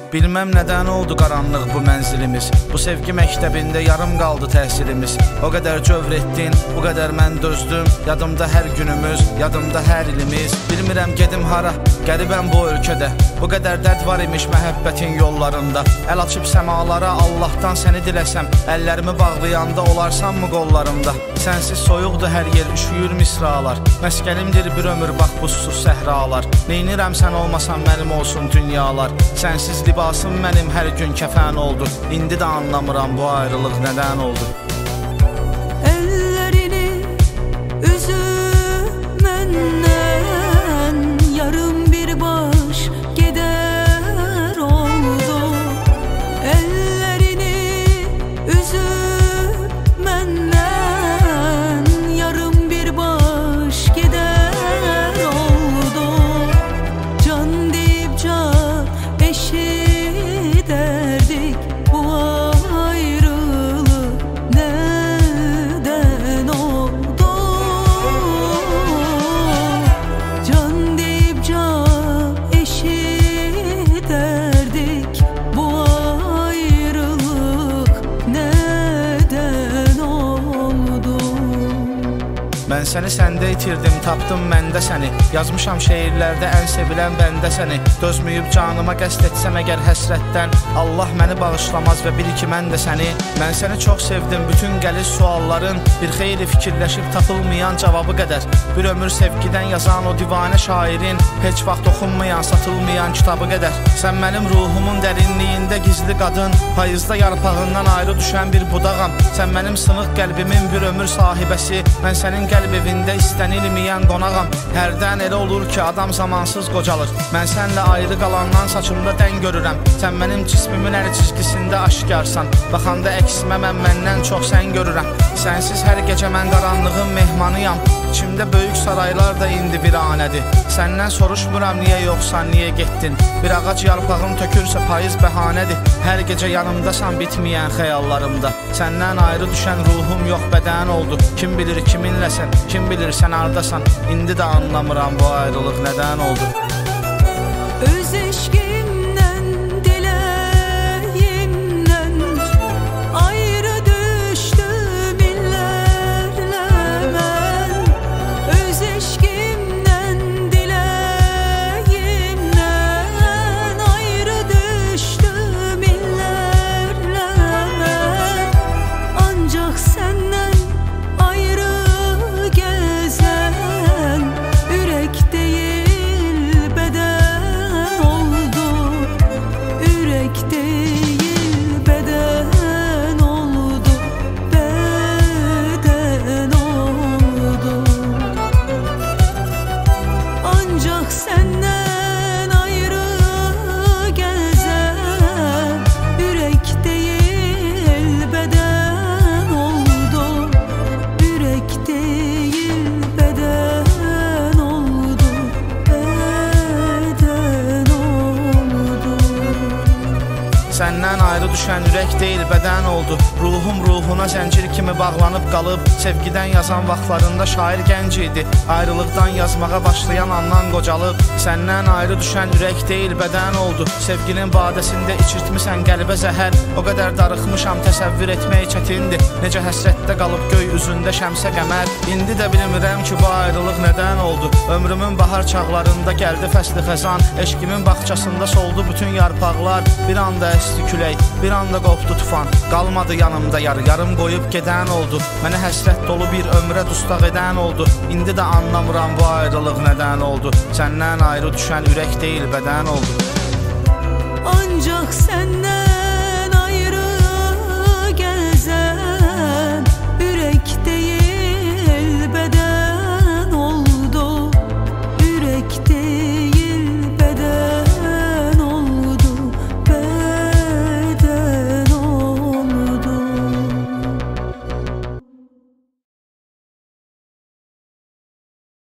Bilməm nədən oldu qaranlıq bu mənzilimiz. Bu sevgi məktəbində yarım qaldı təhsilimiz. O qədər cövr etdin, bu qədər mən dözdüm. Yadımda hər günümüz, yadımda hər ilimiz. Bilmirəm gedim hara, qəribəm bu ölkədə. Bu qədər dərd var imiş məhəbbətin yollarında. Əl açıb səmalara Allahdan səni diləsəm, əllərimi bağlayanda olarsanmı qollarımda? Sənsiz soyuqdur hər yer, üşüyür misralar. Məskənimdir bir ömür bax bu susuz səhralar. Neynirəm sən olmasan mənim olsun dünyalar. Sənsiz libasım mənim hər gün kəfən oldu. İndi də anlamıram bu ayrılıq nədən oldu. Əllərini üzüb məndən, yarım bir baş gedər oldu. Əllərini üzüb məndən, yarım bir baş gedər oldu. Can deyib can eşidərdik, bu ayrılık nədən oldu? Can deyib can eşidərdik, bu ayrılık nədən oldu? Mən səni səndə itirdim, tapdım məndə səni. Yazmışam şeirlərdə ən sevilən bəndə səni. Dözməyib canıma qəsd etsəm əgər həsrətdən, Allah məni bağışlamaz və bil ki mən də səni. Mən səni çox sevdim, bütün gəlir sualların bir xeyli fikirləşib tapılmayan cavabı qədər. Bir ömür sevgidən yazan o divanə şairin heç vaxt oxunmayan, satılmayan kitabı qədər. Sən mənim ruhumun dərinliyində gizli qadın, payızda yarpağından ayrı düşən bir budağam. Sən mənim sınıq qəlbimin bir ömür sahibəsi, mən sənin qəlb evində istənilməyən qonağam. Hərdən elə olur ki adam zamansız qocalır. Mən sənlə ayrı qalandan saçımda dən görürəm. Sən mənim cismimin hər çizgisində aşkarsan. Baxanda əksimə mən məndən çox sən görürəm. Sənsiz hər gecə mən qaranlığın mehmanıyam. İçimdə böyük saraylar da indi viranədir. Səndən soruşmuram niyə yoxsan, niyə getdin? Bir ağac yarpağın tökürsə payız bəhanədir. Hər gecə yanımdasan bitməyən xəyallarımda. Səndən ayrı düşən ruhum yox bədən oldu. Kim bilir kiminləsən, kim bilir sən hardasan. İndi də anlamıram bu ayrılıq nədən oldu. Öz eşqimdən, diləyimdən ayrı düşdüm illərlə mən. Öz eşqimdən, diləyimdən ayrı düşdüm illərlə mən. Ancaq səndən ayrı gəzən ürək deyil bədən oldu. Ürək deyil bədən oldu. Bədən oldu. Ancaq səndən ayrı gəzən ürək deyil bədən oldu. Ürək deyil bədən oldu. Bədən oldu. Səndən ayrı düşən ürək deyil bədən oldu. Ruhum ruhuna zəncir kimi bağlanıb qalıb. Sevgidən yazan vaxtlarında şair gənc idi. Ayrılıqdan yazmağa başlayan andan qocalıb. Səndən ayrı düşən ürək deyil bədən oldu. Sevginin badəsində içirtmisən qəlbə zəhər. O qədər darıxmışam təsəvvür etmək çətindir. Necə həsrətdə qalıb göy üzündə şəmsə qəmər. İndi də bilmirəm ki bu ayrılıq nədən oldu. Ömrümün bahar çağlarında gəldi fəsli xəzan. Eşqimin bağçasında soldu bütün yarpaqlar. Bir anda əsti külək, bir anda qopdu tufan. Qalmadı yanımda yar, yarım qoyub gedən oldu. Mənə həsrət dolu bir ömrə dustaq edən oldu. İndi də anlamıram bu ayrılıq nədən oldu. Səndən ayrı düşən ürək deyil bədən oldu. Ancaq səndən